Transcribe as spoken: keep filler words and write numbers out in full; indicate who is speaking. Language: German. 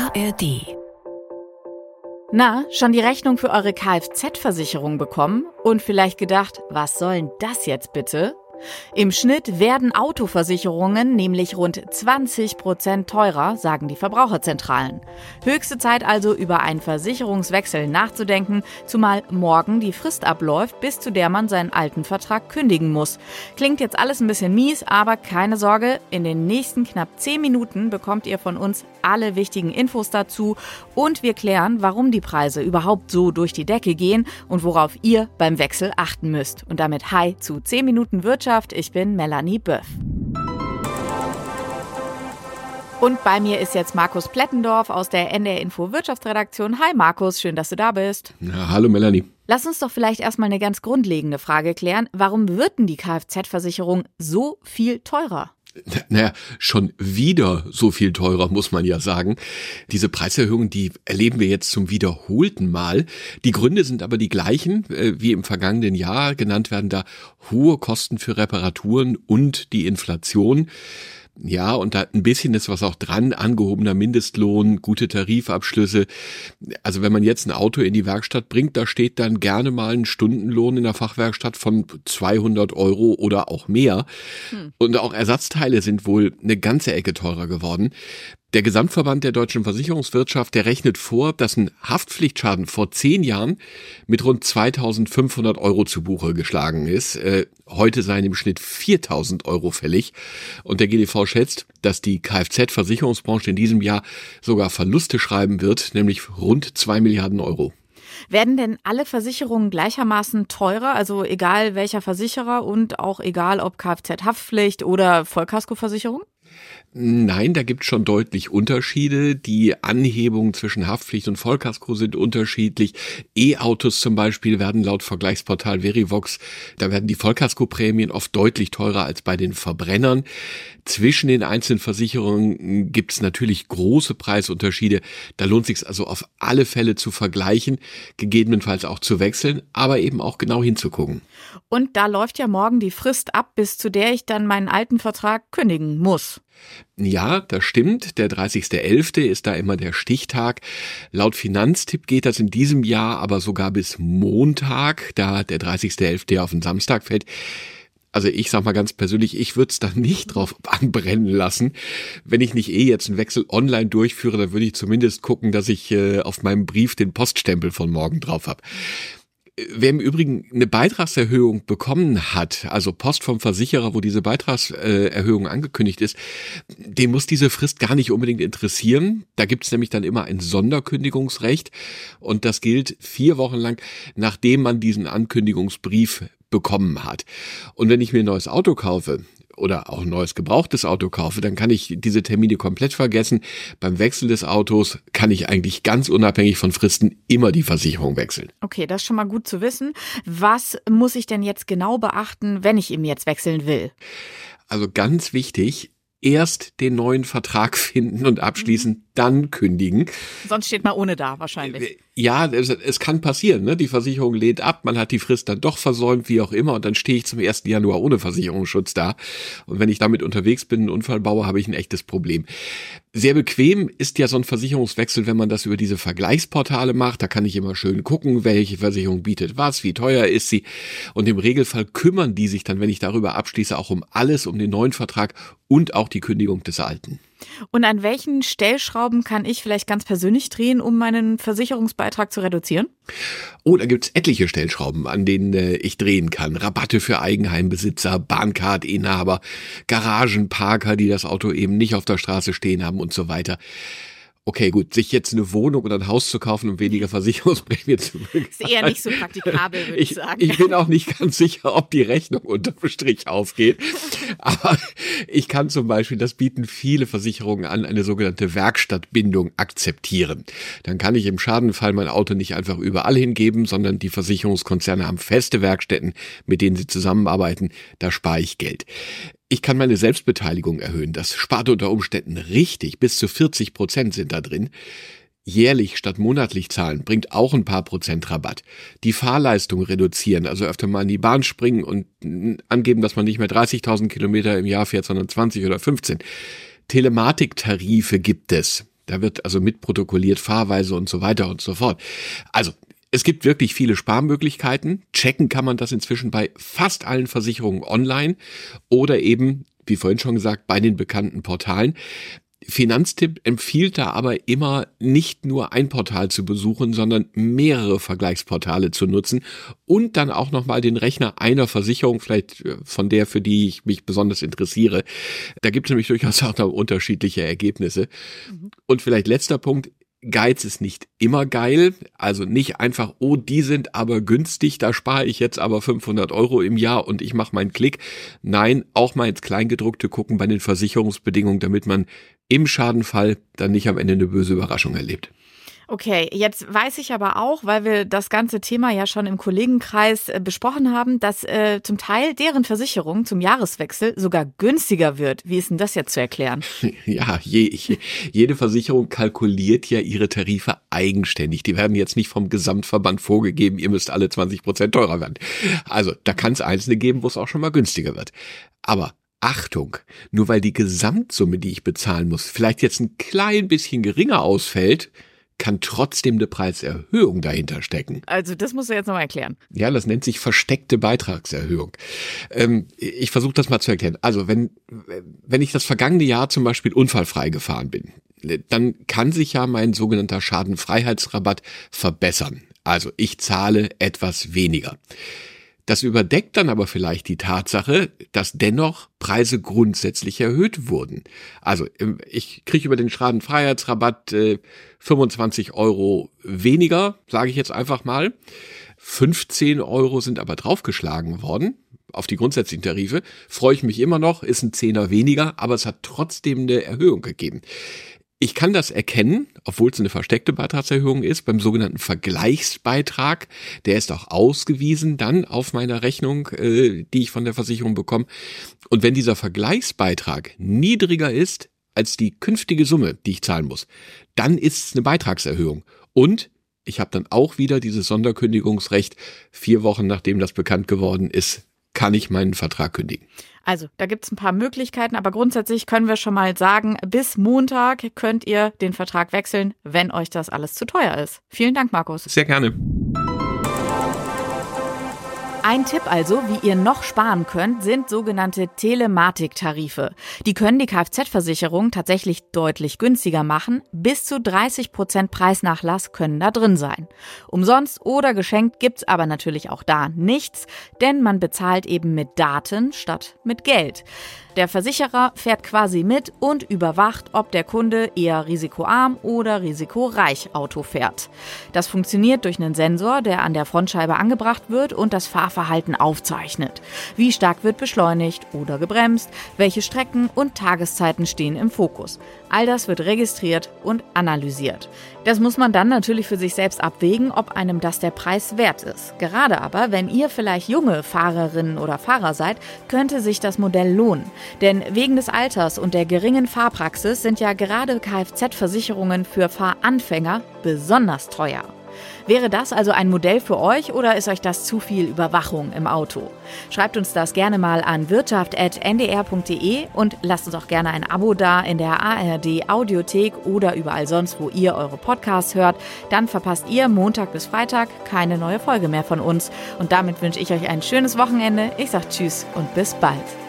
Speaker 1: A R D.
Speaker 2: Na, schon die Rechnung für eure Kfz-Versicherung bekommen? Und vielleicht gedacht, was soll denn das jetzt bitte? Im Schnitt werden Autoversicherungen nämlich rund zwanzig Prozent teurer, sagen die Verbraucherzentralen. Höchste Zeit also, über einen Versicherungswechsel nachzudenken, zumal morgen die Frist abläuft, bis zu der man seinen alten Vertrag kündigen muss. Klingt jetzt alles ein bisschen mies, aber keine Sorge, in den nächsten knapp zehn Minuten bekommt ihr von uns alle wichtigen Infos dazu und wir klären, warum die Preise überhaupt so durch die Decke gehen und worauf ihr beim Wechsel achten müsst. Und damit hi zu zehn Minuten Wirtschaft. Ich bin Melanie Böff. Und bei mir ist jetzt Markus Plettendorf aus der N D R Info Wirtschaftsredaktion. Hi Markus, schön, dass du da bist.
Speaker 3: Ja, hallo Melanie.
Speaker 2: Lass uns doch vielleicht erstmal eine ganz grundlegende Frage klären. Warum wird denn die Kfz-Versicherung so viel teurer?
Speaker 3: Naja, schon wieder so viel teurer, muss man ja sagen. Diese Preiserhöhungen, die erleben wir jetzt zum wiederholten Mal. Die Gründe sind aber die gleichen, äh, wie im vergangenen Jahr. Genannt werden da hohe Kosten für Reparaturen und die Inflation. Ja, und da ein bisschen ist was auch dran, angehobener Mindestlohn, gute Tarifabschlüsse. Also wenn man jetzt ein Auto in die Werkstatt bringt, da steht dann gerne mal ein Stundenlohn in der Fachwerkstatt von zweihundert Euro oder auch mehr. Hm. Und auch Ersatzteile sind wohl eine ganze Ecke teurer geworden. Der Gesamtverband der deutschen Versicherungswirtschaft, der rechnet vor, dass ein Haftpflichtschaden vor zehn Jahren mit rund zweitausendfünfhundert Euro zu Buche geschlagen ist. Äh, heute seien im Schnitt viertausend Euro fällig. Und der G D V schätzt, dass die Kfz-Versicherungsbranche in diesem Jahr sogar Verluste schreiben wird, nämlich rund zwei Milliarden Euro.
Speaker 2: Werden denn alle Versicherungen gleichermaßen teurer, also egal welcher Versicherer und auch egal ob Kfz-Haftpflicht oder Vollkaskoversicherung?
Speaker 3: Nein, da gibt es schon deutlich Unterschiede. Die Anhebungen zwischen Haftpflicht und Vollkasko sind unterschiedlich. E-Autos zum Beispiel werden laut Vergleichsportal Verivox, da werden die Vollkaskoprämien oft deutlich teurer als bei den Verbrennern. Zwischen den einzelnen Versicherungen gibt es natürlich große Preisunterschiede. Da lohnt es sich also auf alle Fälle zu vergleichen, gegebenenfalls auch zu wechseln, aber eben auch genau hinzugucken.
Speaker 2: Und da läuft ja morgen die Frist ab, bis zu der ich dann meinen alten Vertrag kündigen muss.
Speaker 3: Ja, das stimmt. Der dreißigster elfte ist da immer der Stichtag. Laut Finanztipp geht das in diesem Jahr aber sogar bis Montag, da der dreißigster elfte ja auf den Samstag fällt. Also ich sag mal ganz persönlich, ich würde es da nicht drauf anbrennen lassen. Wenn ich nicht eh jetzt einen Wechsel online durchführe, dann würde ich zumindest gucken, dass ich äh, auf meinem Brief den Poststempel von morgen drauf habe. Wer im Übrigen eine Beitragserhöhung bekommen hat, also Post vom Versicherer, wo diese Beitragserhöhung angekündigt ist, den muss diese Frist gar nicht unbedingt interessieren. Da gibt es nämlich dann immer ein Sonderkündigungsrecht und das gilt vier Wochen lang, nachdem man diesen Ankündigungsbrief bekommen hat. Und wenn ich mir ein neues Auto kaufe oder auch ein neues gebrauchtes Auto kaufe, dann kann ich diese Termine komplett vergessen. Beim Wechsel des Autos kann ich eigentlich ganz unabhängig von Fristen immer die Versicherung wechseln.
Speaker 2: Okay, das ist schon mal gut zu wissen. Was muss ich denn jetzt genau beachten, wenn ich eben jetzt wechseln will?
Speaker 3: Also ganz wichtig, erst den neuen Vertrag finden und abschließen, mhm. dann kündigen.
Speaker 2: Sonst steht man ohne da wahrscheinlich.
Speaker 3: Ja, es, es kann passieren, ne? Die Versicherung lehnt ab, man hat die Frist dann doch versäumt, wie auch immer, und dann stehe ich zum ersten Januar ohne Versicherungsschutz da. Und wenn ich damit unterwegs bin, einen Unfall baue, habe ich ein echtes Problem. Sehr bequem ist ja so ein Versicherungswechsel, wenn man das über diese Vergleichsportale macht. Da kann ich immer schön gucken, welche Versicherung bietet was, wie teuer ist sie. Und im Regelfall kümmern die sich dann, wenn ich darüber abschließe, auch um alles, um den neuen Vertrag und auch die Kündigung des alten.
Speaker 2: Und an welchen Stellschrauben kann ich vielleicht ganz persönlich drehen, um meinen Versicherungsbeitrag zu reduzieren?
Speaker 3: Oh, da gibt's etliche Stellschrauben, an denen äh, ich drehen kann. Rabatte für Eigenheimbesitzer, Bahncard-Inhaber, Garagenparker, die das Auto eben nicht auf der Straße stehen haben und so weiter. Okay, gut, sich jetzt eine Wohnung oder ein Haus zu kaufen, um weniger Versicherungsprämie zu bekommen.
Speaker 2: Ist eher nicht so praktikabel, würde ich, ich sagen.
Speaker 3: Ich bin auch nicht ganz sicher, ob die Rechnung unterm Strich aufgeht. Aber ich kann zum Beispiel, das bieten viele Versicherungen an, eine sogenannte Werkstattbindung akzeptieren. Dann kann ich im Schadenfall mein Auto nicht einfach überall hingeben, sondern die Versicherungskonzerne haben feste Werkstätten, mit denen sie zusammenarbeiten. Da spare ich Geld. Ich kann meine Selbstbeteiligung erhöhen. Das spart unter Umständen richtig. Bis zu vierzig Prozent sind da drin. Jährlich statt monatlich zahlen bringt auch ein paar Prozent Rabatt. Die Fahrleistung reduzieren, also öfter mal in die Bahn springen und angeben, dass man nicht mehr dreißigtausend Kilometer im Jahr fährt, sondern zwanzig oder fünfzehn. Telematiktarife gibt es. Da wird also mitprotokolliert, Fahrweise und so weiter und so fort. Also es gibt wirklich viele Sparmöglichkeiten. Checken kann man das inzwischen bei fast allen Versicherungen online oder eben, wie vorhin schon gesagt, bei den bekannten Portalen. Finanztipp empfiehlt da aber immer nicht nur ein Portal zu besuchen, sondern mehrere Vergleichsportale zu nutzen und dann auch nochmal den Rechner einer Versicherung, vielleicht von der, für die ich mich besonders interessiere. Da gibt es nämlich durchaus auch noch unterschiedliche Ergebnisse. Mhm. Und vielleicht letzter Punkt. Geiz ist nicht immer geil, also nicht einfach, oh, die sind aber günstig, da spare ich jetzt aber fünfhundert Euro im Jahr und ich mache meinen Klick. Nein, auch mal ins Kleingedruckte gucken bei den Versicherungsbedingungen, damit man im Schadenfall dann nicht am Ende eine böse Überraschung erlebt.
Speaker 2: Okay, jetzt weiß ich aber auch, weil wir das ganze Thema ja schon im Kollegenkreis äh, besprochen haben, dass äh, zum Teil deren Versicherung zum Jahreswechsel sogar günstiger wird. Wie ist denn das jetzt zu erklären?
Speaker 3: Ja, je, je, jede Versicherung kalkuliert ja ihre Tarife eigenständig. Die werden jetzt nicht vom Gesamtverband vorgegeben, ihr müsst alle zwanzig Prozent teurer werden. Also da kann es Einzelne geben, wo es auch schon mal günstiger wird. Aber Achtung, nur weil die Gesamtsumme, die ich bezahlen muss, vielleicht jetzt ein klein bisschen geringer ausfällt, kann trotzdem eine Preiserhöhung dahinter stecken.
Speaker 2: Also das musst du jetzt nochmal erklären.
Speaker 3: Ja, das nennt sich versteckte Beitragserhöhung. Ähm, ich versuche das mal zu erklären. Also wenn, wenn ich das vergangene Jahr zum Beispiel unfallfrei gefahren bin, dann kann sich ja mein sogenannter Schadenfreiheitsrabatt verbessern. Also ich zahle etwas weniger. Das überdeckt dann aber vielleicht die Tatsache, dass dennoch Preise grundsätzlich erhöht wurden. Also ich kriege über den Schadenfreiheitsrabatt äh, fünfundzwanzig Euro weniger, sage ich jetzt einfach mal. fünfzehn Euro sind aber draufgeschlagen worden auf die grundsätzlichen Tarife. Freue ich mich immer noch, ist ein Zehner weniger, aber es hat trotzdem eine Erhöhung gegeben. Ich kann das erkennen, obwohl es eine versteckte Beitragserhöhung ist, beim sogenannten Vergleichsbeitrag. Der ist auch ausgewiesen dann auf meiner Rechnung, äh, die ich von der Versicherung bekomme. Und wenn dieser Vergleichsbeitrag niedriger ist als die künftige Summe, die ich zahlen muss, dann ist es eine Beitragserhöhung. Und ich habe dann auch wieder dieses Sonderkündigungsrecht. Vier Wochen nachdem das bekannt geworden ist, kann ich meinen Vertrag kündigen.
Speaker 2: Also, da gibt es ein paar Möglichkeiten, aber grundsätzlich können wir schon mal sagen, bis Montag könnt ihr den Vertrag wechseln, wenn euch das alles zu teuer ist. Vielen Dank, Markus.
Speaker 3: Sehr gerne.
Speaker 2: Ein Tipp also, wie ihr noch sparen könnt, sind sogenannte Telematik-Tarife. Die können die Kfz-Versicherung tatsächlich deutlich günstiger machen. Bis zu dreißig Prozent Preisnachlass können da drin sein. Umsonst oder geschenkt gibt's aber natürlich auch da nichts, denn man bezahlt eben mit Daten statt mit Geld. Der Versicherer fährt quasi mit und überwacht, ob der Kunde eher risikoarm oder risikoreich Auto fährt. Das funktioniert durch einen Sensor, der an der Frontscheibe angebracht wird und das Fahrverhalten aufzeichnet. Wie stark wird beschleunigt oder gebremst, welche Strecken und Tageszeiten stehen im Fokus. All das wird registriert und analysiert. Das muss man dann natürlich für sich selbst abwägen, ob einem das der Preis wert ist. Gerade aber, wenn ihr vielleicht junge Fahrerinnen oder Fahrer seid, könnte sich das Modell lohnen. Denn wegen des Alters und der geringen Fahrpraxis sind ja gerade Kfz-Versicherungen für Fahranfänger besonders teuer. Wäre das also ein Modell für euch oder ist euch das zu viel Überwachung im Auto? Schreibt uns das gerne mal an wirtschaft punkt n d r punkt d e und lasst uns auch gerne ein Abo da in der A R D Audiothek oder überall sonst, wo ihr eure Podcasts hört. Dann verpasst ihr Montag bis Freitag keine neue Folge mehr von uns. Und damit wünsche ich euch ein schönes Wochenende. Ich sage Tschüss und bis bald.